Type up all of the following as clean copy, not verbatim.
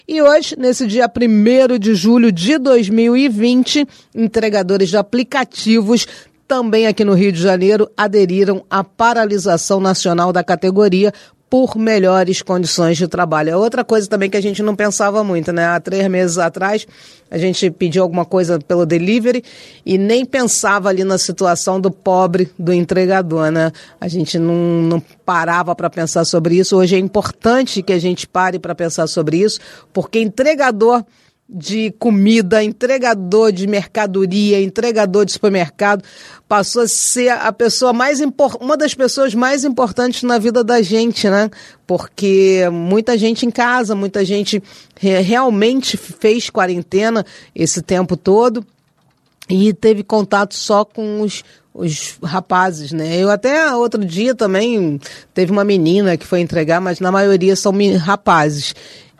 E hoje, nesse dia 1º de julho de 2020, entregadores de aplicativos também aqui no Rio de Janeiro aderiram à paralisação nacional da categoria por melhores condições de trabalho. É outra coisa também que a gente não pensava muito, né? Há 3 meses atrás, a gente pediu alguma coisa pelo delivery e nem pensava ali na situação do pobre, do entregador, né? A gente não parava para pensar sobre isso. Hoje é importante que a gente pare para pensar sobre isso, porque entregador de comida, entregador de mercadoria, entregador de supermercado, passou a ser a pessoa uma das pessoas mais importantes na vida da gente, né? Porque muita gente em casa, muita gente realmente fez quarentena esse tempo todo e teve contato só com os rapazes, né? Eu até outro dia também teve uma menina que foi entregar, mas na maioria são rapazes.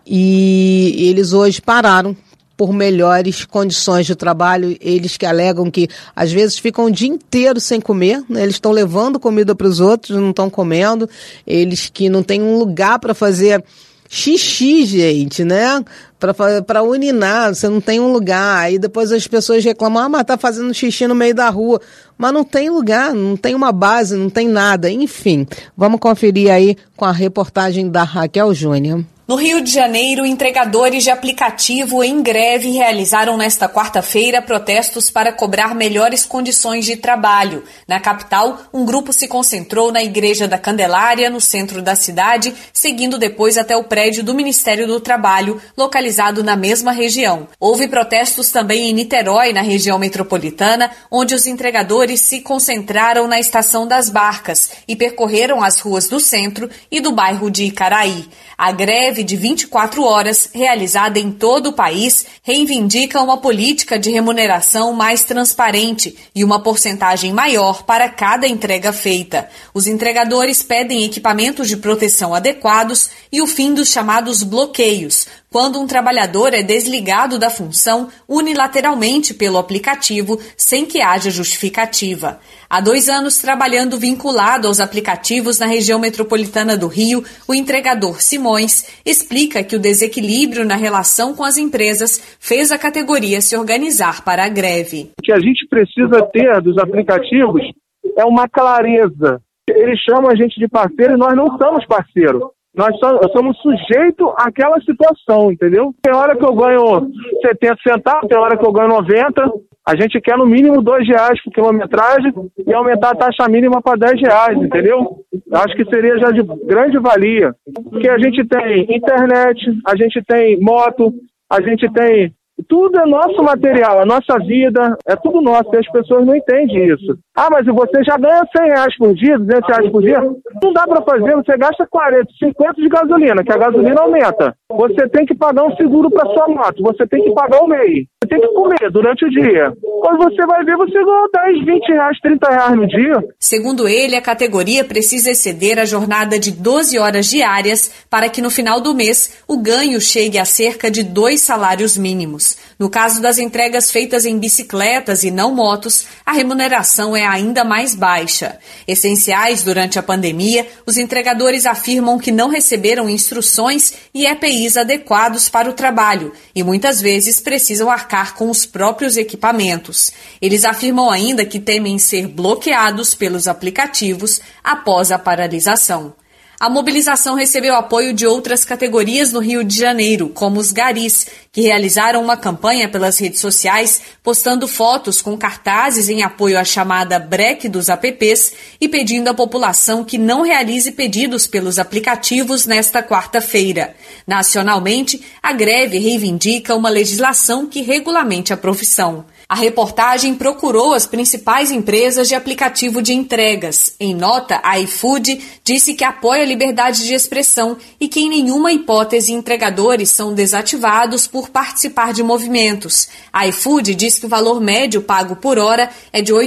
E eles hoje pararam por melhores condições de trabalho. Eles que alegam que às vezes ficam o dia inteiro sem comer, né? Eles estão levando comida para os outros, não estão comendo. Eles que não têm um lugar para fazer xixi, gente, né? Para urinar, você não tem um lugar. Aí depois as pessoas reclamam, mas tá fazendo xixi no meio da rua. Mas não tem lugar, não tem uma base, não tem nada. Enfim, vamos conferir aí com a reportagem da Raquel Júnior. No Rio de Janeiro, entregadores de aplicativo em greve realizaram nesta quarta-feira protestos para cobrar melhores condições de trabalho. Na capital, um grupo se concentrou na Igreja da Candelária, no centro da cidade, seguindo depois até o prédio do Ministério do Trabalho, localizado na mesma região. Houve protestos também em Niterói, na região metropolitana, onde os entregadores se concentraram na Estação das Barcas e percorreram as ruas do centro e do bairro de Icaraí. A greve de 24 horas, realizada em todo o país, reivindica uma política de remuneração mais transparente e uma porcentagem maior para cada entrega feita. Os entregadores pedem equipamentos de proteção adequados e o fim dos chamados bloqueios, quando um trabalhador é desligado da função unilateralmente pelo aplicativo sem que haja justificativa. Há 2 anos trabalhando vinculado aos aplicativos na região metropolitana do Rio, o entregador Simões explica que o desequilíbrio na relação com as empresas fez a categoria se organizar para a greve. O que a gente precisa ter dos aplicativos é uma clareza. Eles chamam a gente de parceiro e nós não somos parceiro. Nós somos sujeitos àquela situação, entendeu? Tem hora que eu ganho 70 centavos, tem hora que eu ganho 90. A gente quer no mínimo R$2 por quilometragem e aumentar a taxa mínima para R$10, entendeu? Acho que seria já de grande valia. Porque a gente tem internet, a gente tem moto, a gente tem... Tudo é nosso material, a nossa vida, é tudo nosso, e as pessoas não entendem isso. Ah, mas você já ganha R$100 por dia, R$200 por dia? Não dá para fazer, você gasta 40, 50 de gasolina, que a gasolina aumenta. Você tem que pagar um seguro para sua moto, você tem que pagar o MEI, você tem que comer durante o dia. Quando você vai ver, você ganhou R$10, R$20, R$30 no dia. Segundo ele, a categoria precisa exceder a jornada de 12 horas diárias para que no final do mês o ganho chegue a cerca de 2 salários mínimos. No caso das entregas feitas em bicicletas e não motos, a remuneração é ainda mais baixa. Essenciais durante a pandemia, os entregadores afirmam que não receberam instruções e EPIs adequados para o trabalho e muitas vezes precisam arcar com os próprios equipamentos. Eles afirmam ainda que temem ser bloqueados pelos aplicativos após a paralisação. A mobilização recebeu apoio de outras categorias no Rio de Janeiro, como os garis, que realizaram uma campanha pelas redes sociais, postando fotos com cartazes em apoio à chamada breque dos apps e pedindo à população que não realize pedidos pelos aplicativos nesta quarta-feira. Nacionalmente, a greve reivindica uma legislação que regulamente a profissão. A reportagem procurou as principais empresas de aplicativo de entregas. Em nota, a iFood disse que apoia a liberdade de expressão e que em nenhuma hipótese entregadores são desativados por participar de movimentos. A iFood diz que o valor médio pago por hora é de R$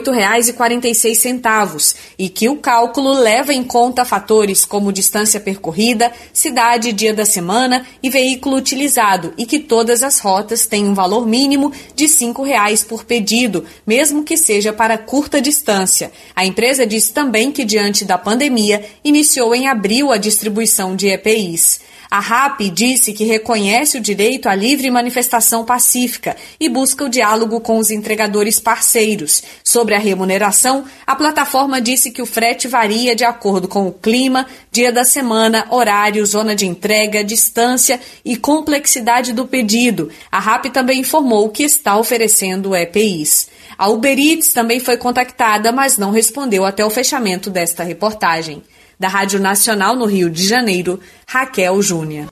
8,46 e que o cálculo leva em conta fatores como distância percorrida, cidade, dia da semana e veículo utilizado e que todas as rotas têm um valor mínimo de R$ 5 por por pedido, mesmo que seja para curta distância. A empresa disse também que, diante da pandemia, iniciou em abril a distribuição de EPIs. A RAP disse que reconhece o direito à livre manifestação pacífica e busca o diálogo com os entregadores parceiros. Sobre a remuneração, a plataforma disse que o frete varia de acordo com o clima, dia da semana, horário, zona de entrega, distância e complexidade do pedido. A RAP também informou que está oferecendo EPIs. A Uber Eats também foi contactada, mas não respondeu até o fechamento desta reportagem. Da Rádio Nacional no Rio de Janeiro, Raquel Júnior.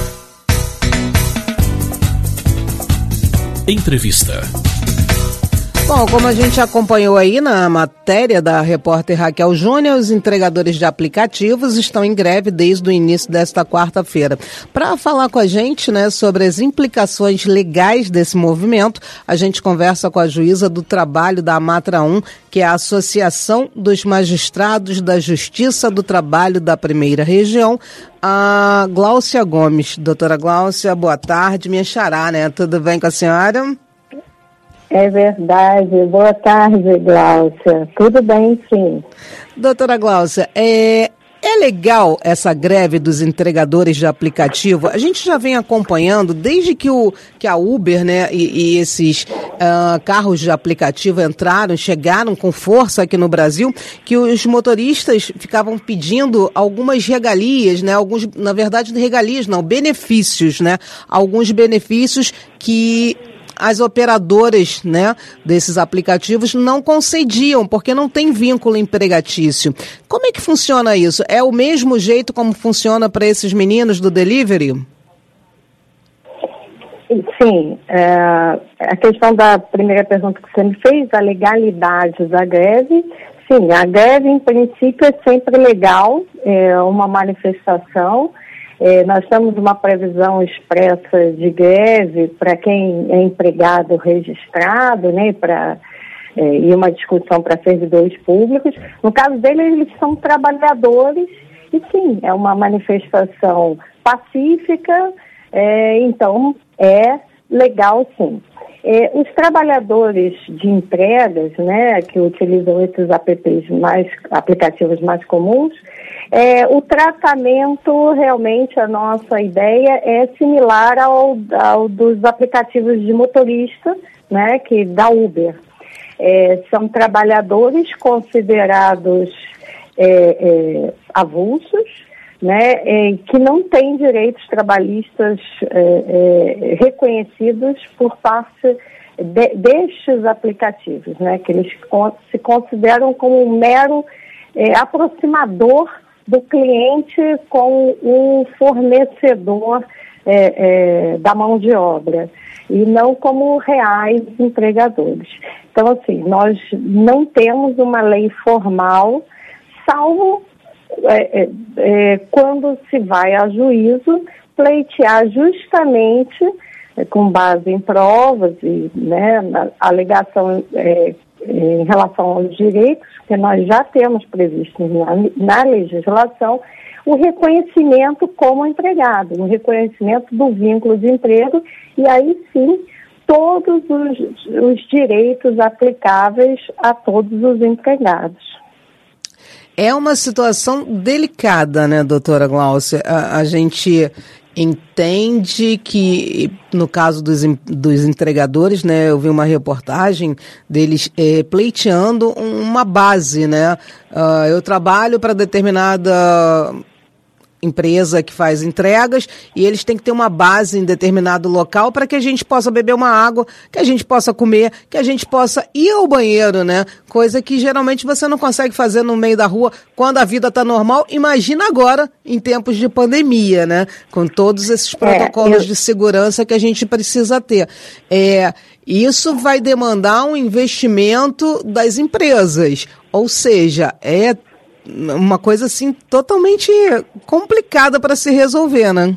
Entrevista. Bom, como a gente acompanhou aí na matéria da repórter Raquel Júnior, os entregadores de aplicativos estão em greve desde o início desta quarta-feira. Para falar com a gente, né, sobre as implicações legais desse movimento, a gente conversa com a juíza do trabalho da Amatra 1, que é a Associação dos Magistrados da Justiça do Trabalho da Primeira Região, a Gláucia Gomes. Doutora Gláucia, boa tarde, minha xará, né? Tudo bem com a senhora? É verdade. Boa tarde, Gláucia. Tudo bem, sim. Doutora Gláucia, é legal essa greve dos entregadores de aplicativo? A gente já vem acompanhando desde que a Uber, né, e esses carros de aplicativo chegaram com força aqui no Brasil, que os motoristas ficavam pedindo algumas regalias, né, benefícios, né, alguns benefícios que as operadoras, né, desses aplicativos não concediam, porque não tem vínculo empregatício. Como é que funciona isso? É o mesmo jeito como funciona para esses meninos do delivery? Sim. A questão da primeira pergunta que você me fez, a legalidade da greve. Sim, a greve, em princípio, é sempre legal, é uma manifestação. Nós temos uma previsão expressa de greve para quem é empregado registrado, né, e uma discussão para servidores públicos. No caso deles, eles são trabalhadores e, sim, é uma manifestação pacífica, então é legal, sim. Os trabalhadores de entregas, né, que utilizam esses aplicativos mais comuns, o tratamento, realmente, a nossa ideia é similar ao dos aplicativos de motorista, né, que da Uber. São trabalhadores considerados avulsos, né, que não têm direitos trabalhistas reconhecidos por parte destes aplicativos, né, que eles se consideram como um mero aproximador do cliente com o fornecedor da mão de obra, e não como reais empregadores. Então, assim, nós não temos uma lei formal, salvo quando se vai a juízo pleitear justamente com base em provas e, né, na alegação em relação aos direitos que nós já temos previstos na legislação, o reconhecimento como empregado, o reconhecimento do vínculo de emprego, e aí sim todos os direitos aplicáveis a todos os empregados. É uma situação delicada, né, doutora Gláucia? A gente entende que, no caso dos entregadores, né, eu vi uma reportagem deles pleiteando uma base, né? Eu trabalho para determinada empresa que faz entregas e eles têm que ter uma base em determinado local para que a gente possa beber uma água, que a gente possa comer, que a gente possa ir ao banheiro, né? Coisa que geralmente você não consegue fazer no meio da rua quando a vida está normal. Imagina agora, em tempos de pandemia, né? Com todos esses protocolos de segurança que a gente precisa ter. Isso vai demandar um investimento das empresas, ou seja, uma coisa assim totalmente complicada para se resolver, né?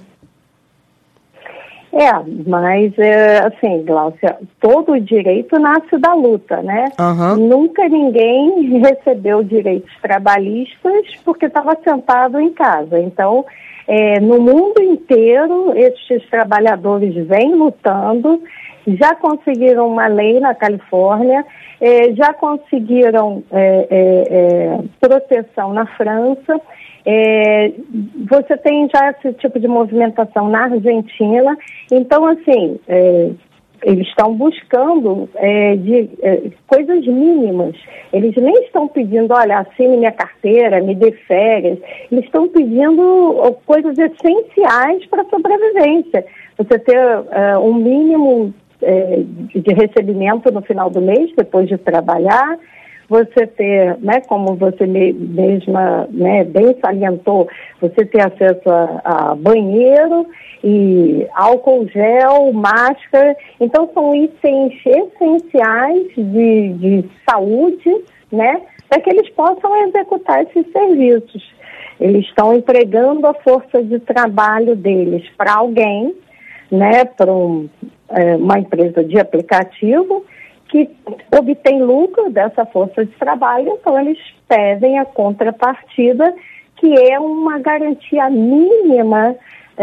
Mas assim, Gláucia, todo direito nasce da luta, né? Uhum. Nunca ninguém recebeu direitos trabalhistas porque estava sentado em casa. Então, no mundo inteiro, estes trabalhadores vêm lutando já conseguiram uma lei na Califórnia, já conseguiram proteção na França. Você tem já esse tipo de movimentação na Argentina. Então, assim, eles estão buscando coisas mínimas. Eles nem estão pedindo, olha, assine minha carteira, me dê férias. Eles estão pedindo coisas essenciais para a sobrevivência. Você ter um mínimo de recebimento no final do mês, depois de trabalhar. Você ter, né, como você mesma, né, bem salientou, você ter acesso a banheiro e álcool gel, máscara. Então, são itens essenciais de saúde, né, para que eles possam executar esses serviços. Eles estão entregando a força de trabalho deles para alguém, né, para uma empresa de aplicativo, que obtém lucro dessa força de trabalho, então eles pedem a contrapartida, que é uma garantia mínima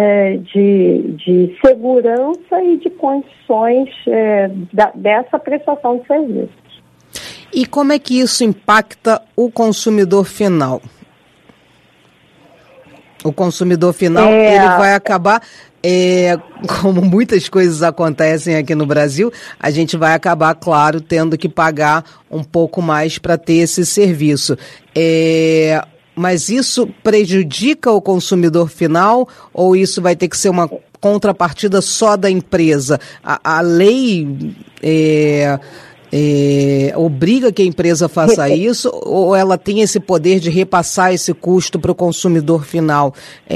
de segurança e de condições dessa prestação de serviços. E como é que isso impacta o consumidor final? O consumidor final, ele vai acabar... como muitas coisas acontecem aqui no Brasil, a gente vai acabar, claro, tendo que pagar um pouco mais para ter esse serviço. Mas isso prejudica o consumidor final ou isso vai ter que ser uma contrapartida só da empresa? A lei obriga que a empresa faça isso ou ela tem esse poder de repassar esse custo para o consumidor final?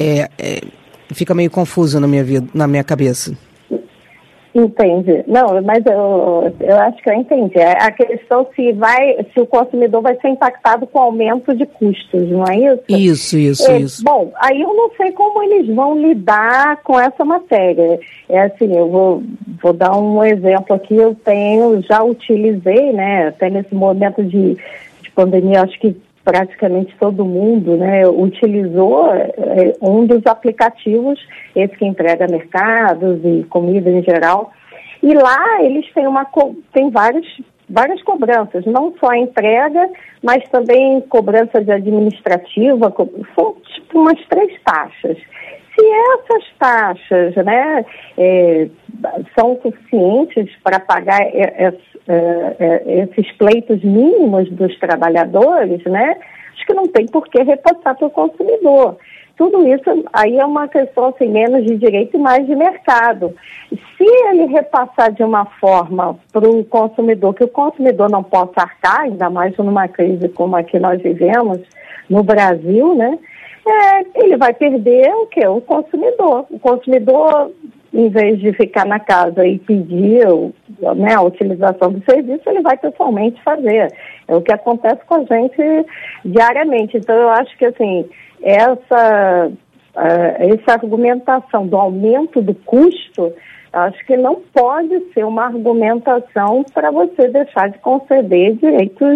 Fica meio confuso na minha cabeça. Entendi. Não, mas eu acho que eu entendi. A questão se o consumidor vai ser impactado com aumento de custos, não é isso? Isso. Bom, aí eu não sei como eles vão lidar com essa matéria. Assim, eu vou dar um exemplo aqui. Eu já utilizei, né, até nesse momento de pandemia, acho que praticamente todo mundo, né, utilizou um dos aplicativos, esse que entrega mercados e comida em geral. E lá eles têm várias cobranças, não só a entrega, mas também cobrança de administrativa, são tipo umas 3 taxas. Se essas taxas, né, são suficientes para pagar esses pleitos mínimos dos trabalhadores, né, acho que não tem por que repassar para o consumidor. Tudo isso aí é uma questão assim, menos de direito e mais de mercado. Se ele repassar de uma forma para o consumidor, que o consumidor não possa arcar, ainda mais numa crise como a que nós vivemos no Brasil, né, ele vai perder o quê? O consumidor. O consumidor, em vez de ficar na casa e pedir, né, a utilização do serviço, ele vai pessoalmente fazer. É o que acontece com a gente diariamente. Então, eu acho que, assim, essa argumentação do aumento do custo, acho que não pode ser uma argumentação para você deixar de conceder direitos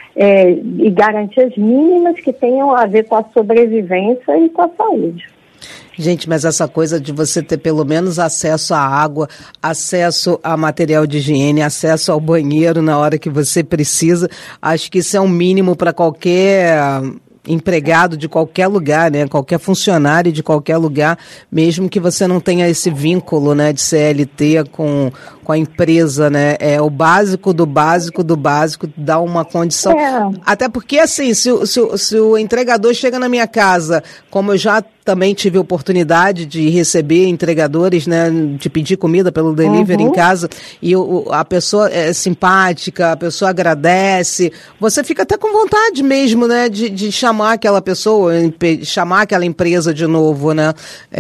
e garantias mínimas que tenham a ver com a sobrevivência e com a saúde. Gente, mas essa coisa de você ter pelo menos acesso à água, acesso a material de higiene, acesso ao banheiro na hora que você precisa, acho que isso é um mínimo para qualquer empregado de qualquer lugar, né? Qualquer funcionário de qualquer lugar, mesmo que você não tenha esse vínculo, né, de CLT com a empresa, né? É o básico do básico do básico, dá uma condição. Até porque, assim, se o entregador chega na minha casa, como eu já também tive oportunidade de receber entregadores, né, de pedir comida pelo delivery em casa, e a pessoa é simpática, a pessoa agradece, você fica até com vontade mesmo, né, de chamar aquela pessoa, chamar aquela empresa de novo, né?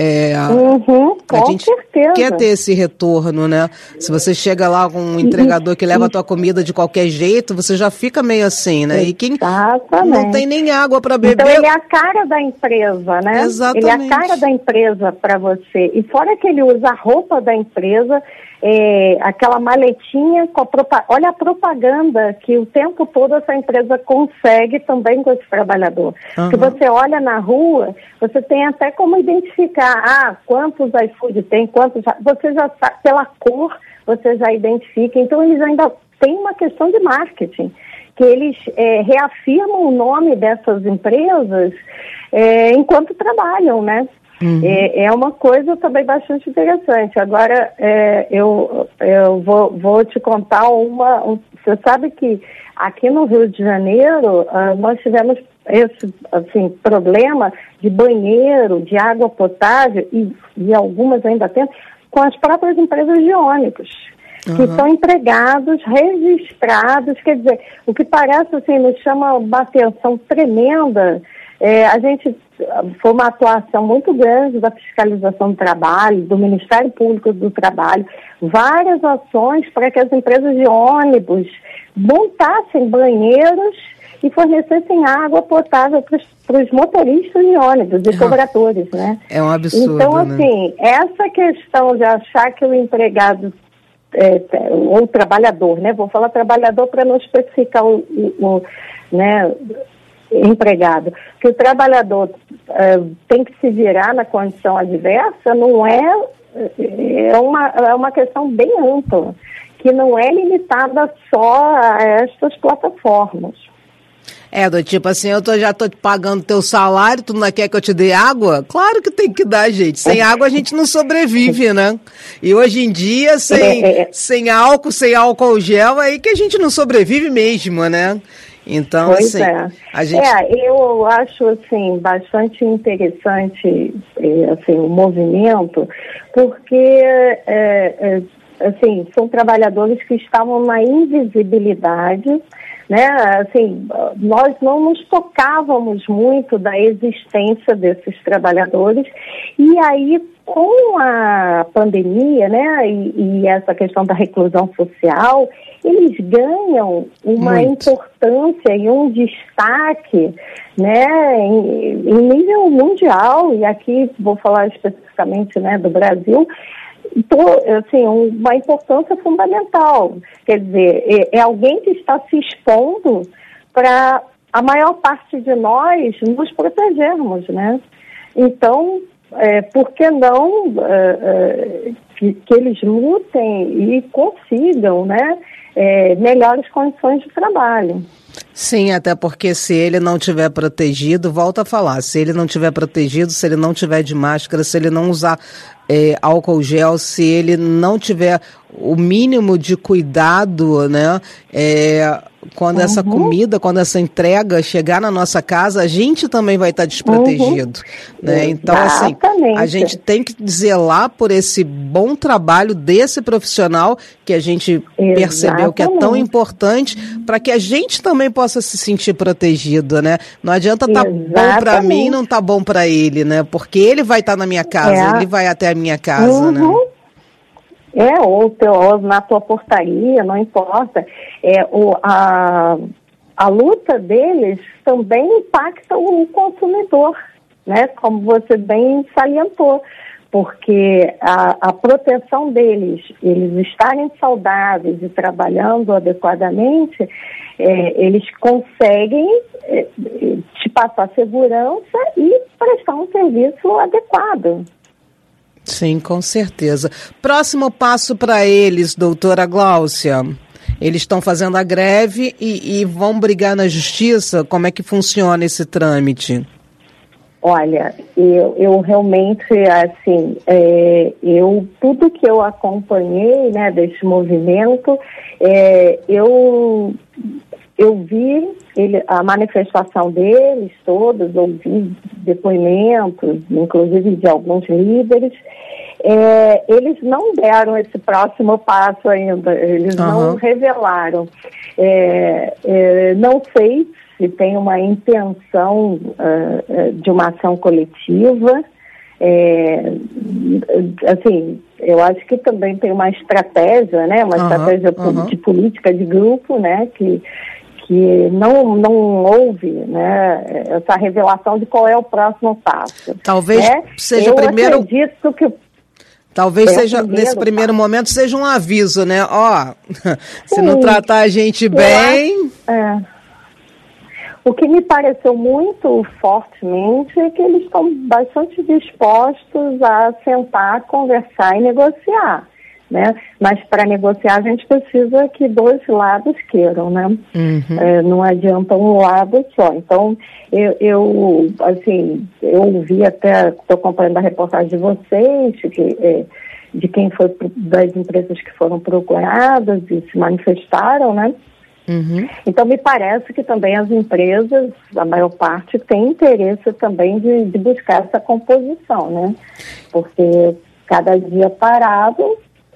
Com a gente certeza. Quer ter esse retorno, né? Se você chega lá com um entregador que leva a tua comida de qualquer jeito, você já fica meio assim, né? E quem não tem nem água para beber... Então ele é a cara da empresa, né? Exatamente. Ele é a cara da empresa para você. E fora que ele usa a roupa da empresa, aquela maletinha com olha a propaganda que o tempo todo essa empresa consegue também com esse trabalhador. Se você olha na rua, você tem até como identificar, quantos iFood tem, você já sabe pela cor, você já identifica. Então, eles ainda têm uma questão de marketing, que eles reafirmam o nome dessas empresas enquanto trabalham, né? Uhum. É uma coisa também bastante interessante. Agora, eu vou te contar você sabe que aqui no Rio de Janeiro, nós tivemos esse problema de banheiro, de água potável, e algumas ainda tem, com as próprias empresas de ônibus, que são empregados, registrados. Quer dizer, o que parece, nos chama uma atenção tremenda. A gente foi uma atuação muito grande da fiscalização do trabalho, do Ministério Público do Trabalho, várias ações para que as empresas de ônibus montassem banheiros e fornecessem água potável para os motoristas de ônibus e cobradores, né? É um absurdo, então, né? Essa questão de achar que o empregado ou trabalhador, né? Vou falar trabalhador para não especificar né, empregado, que o trabalhador tem que se virar na condição adversa, não é uma questão bem ampla, que não é limitada só a estas plataformas. Do tipo assim, eu já tô te pagando teu salário, tu não quer que eu te dê água? Claro que tem que dar, gente. Sem água a gente não sobrevive, né? E hoje em dia, sem álcool gel, é aí que a gente não sobrevive mesmo, né? Então, a gente... eu acho, bastante interessante, o movimento, porque, são trabalhadores que estavam na invisibilidade, né? Nós não nos tocávamos muito da existência desses trabalhadores, e aí, com a pandemia, né, e essa questão da reclusão social, eles ganham uma importância e um destaque, né, em nível mundial, e aqui vou falar especificamente, né, do Brasil. Então, uma importância fundamental. Quer dizer, é alguém que está se expondo para a maior parte de nós nos protegermos, né? Então, por que não que eles lutem e consigam, né, melhores condições de trabalho? Sim, até porque se ele não tiver protegido, volta a falar, se ele não tiver protegido, se ele não tiver de máscara, se ele não usar álcool gel, se ele não tiver o mínimo de cuidado, né, quando essa comida, quando essa entrega chegar na nossa casa, a gente também vai estar desprotegido, né? Então, a gente tem que zelar por esse bom trabalho desse profissional que a gente percebeu que é tão importante para que a gente também possa se sentir protegido, né? Não adianta estar bom para mim e não estar bom para ele, né? Porque ele vai estar na minha casa, ele vai até a minha casa, né? Ou na tua portaria, não importa. A luta deles também impacta o consumidor, né? Como você bem salientou, porque a proteção deles, eles estarem saudáveis e trabalhando adequadamente, eles conseguem te passar segurança e prestar um serviço adequado. Sim, com certeza. Próximo passo para eles, doutora Gláucia? Eles estão fazendo a greve e vão brigar na justiça? Como é que funciona esse trâmite? Olha, eu realmente, tudo que eu acompanhei, né, desse movimento, eu vi a manifestação deles todos, ouvi depoimentos, inclusive de alguns líderes. Eles não deram esse próximo passo ainda, eles não revelaram. Não sei se tem uma intenção de uma ação coletiva. Eu acho que também tem uma estratégia, né? Uma estratégia de política de grupo, né? Que não houve, né, essa revelação de qual é o próximo passo. Talvez seja primeiro. Eu acredito que talvez seja nesse primeiro momento seja um aviso, né? Se não tratar a gente bem. O que me pareceu muito fortemente é que eles estão bastante dispostos a sentar, conversar e negociar. né? Mas para negociar a gente precisa que dois lados queiram, né? Não adianta um lado só. Então, eu ouvi até, estou acompanhando a reportagem de vocês, de quem foi, das empresas que foram procuradas e se manifestaram, né? Então, me parece que também as empresas, a maior parte, tem interesse também de buscar essa composição, né? Porque cada dia parado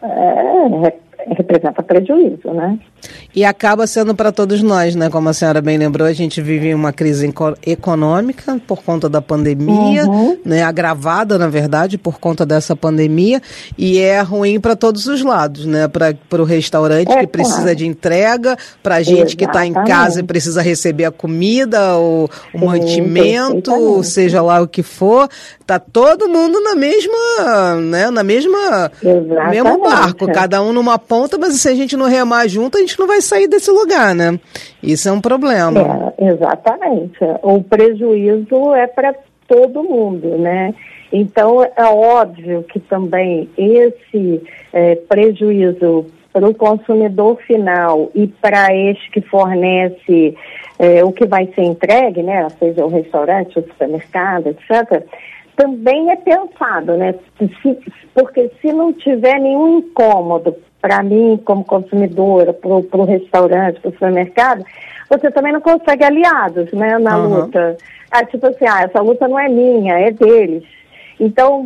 representa prejuízo, né? E acaba sendo para todos nós, né? Como a senhora bem lembrou, a gente vive uma crise econômica por conta da pandemia, né? Agravada, na verdade, por conta dessa pandemia, e é ruim para todos os lados, né? Para o restaurante que precisa de entrega, para a gente que está em casa e precisa receber a comida, o mantimento, seja lá o que for, tá todo mundo na mesma, né? No mesmo barco, cada um numa ponta, mas se a gente não remar junto, a gente não vai sair desse lugar, né? Isso é um problema. Exatamente. O prejuízo é para todo mundo, né? Então, é óbvio que também esse prejuízo para o consumidor final e para este que fornece o que vai ser entregue, né? Seja o restaurante, o supermercado, etc., também é pensado, né? Porque se não tiver nenhum incômodo para mim, como consumidora, para o restaurante, para o supermercado, você também não consegue aliados, né, na luta. Tipo assim, essa luta não é minha, é deles. Então,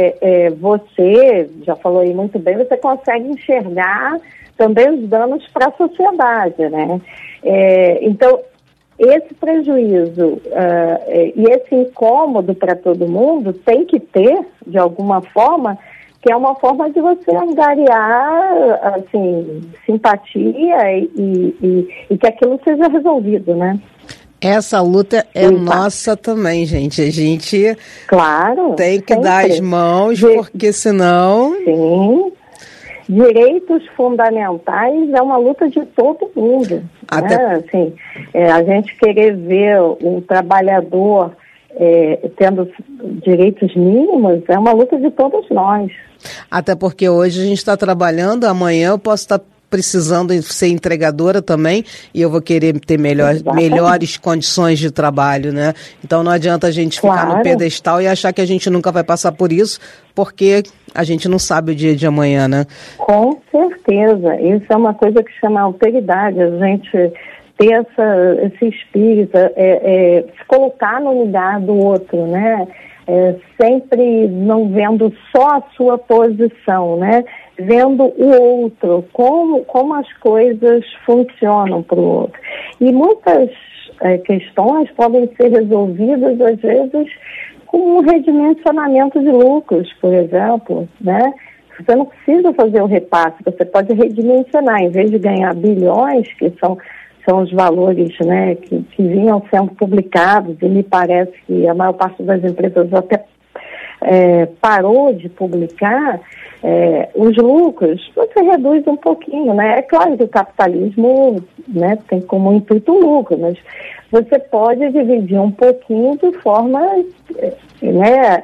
você, já falou aí muito bem, você consegue enxergar também os danos para a sociedade, né? Então, esse prejuízo e esse incômodo para todo mundo tem que ter, de alguma forma, que é uma forma de você angariar, assim, simpatia e que aquilo seja resolvido, né? Essa luta é nossa também, gente. A gente tem que dar as mãos, porque senão... Sim. Direitos fundamentais é uma luta de todo mundo. Né? Assim, a gente querer ver o trabalhador tendo direitos mínimos é uma luta de todos nós. Até porque hoje a gente está trabalhando, amanhã eu posso estar precisando ser entregadora também e eu vou querer ter melhores condições de trabalho, né? Então não adianta a gente ficar no pedestal e achar que a gente nunca vai passar por isso, porque a gente não sabe o dia de amanhã, né? Com certeza. Isso é uma coisa que chama alteridade, a gente ter esse espírito, se colocar no lugar do outro, né? Sempre não vendo só a sua posição, né? Vendo o outro, como as coisas funcionam para o outro. E muitas questões podem ser resolvidas, às vezes, com um redimensionamento de lucros, por exemplo, né? Você não precisa fazer o repasse, você pode redimensionar, em vez de ganhar bilhões, que são os valores, né, que vinham sendo publicados, e me parece que a maior parte das empresas até parou de publicar, os lucros, você reduz um pouquinho, né? É claro que o capitalismo, né, tem como intuito o lucro, mas você pode dividir um pouquinho de forma, né,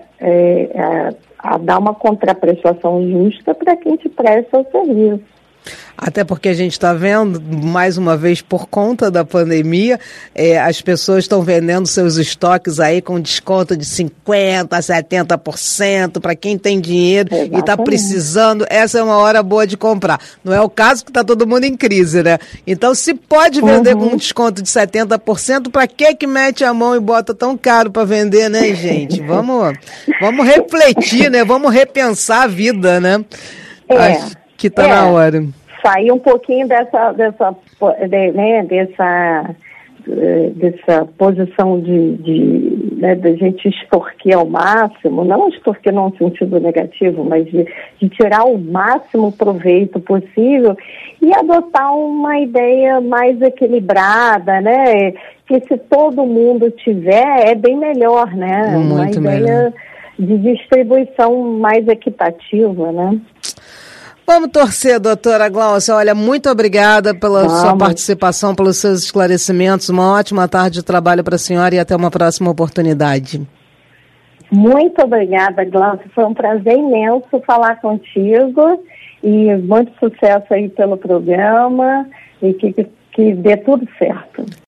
a dar uma contraprestação justa para quem te presta o serviço. Até porque a gente está vendo, mais uma vez, por conta da pandemia, as pessoas estão vendendo seus estoques aí com desconto de 50%, 70% para quem tem dinheiro. Exatamente. E está precisando. Essa é uma hora boa de comprar. Não é o caso que está todo mundo em crise, né? Então, se pode vender com um desconto de 70%, para que mete a mão e bota tão caro para vender, né, gente? Vamos refletir, né? Vamos repensar a vida, né? Acho que está na hora. Sair um pouquinho dessa posição de gente extorquir ao máximo, não extorquir num sentido negativo, mas de tirar o máximo proveito possível e adotar uma ideia mais equilibrada, né? Que se todo mundo tiver, é bem melhor, né? Muito uma ideia de distribuição mais equitativa, né? Vamos torcer, doutora Gláucia. Olha, muito obrigada pela sua participação, pelos seus esclarecimentos. Uma ótima tarde de trabalho para a senhora e até uma próxima oportunidade. Muito obrigada, Gláucia. Foi um prazer imenso falar contigo e muito sucesso aí pelo programa e que dê tudo certo.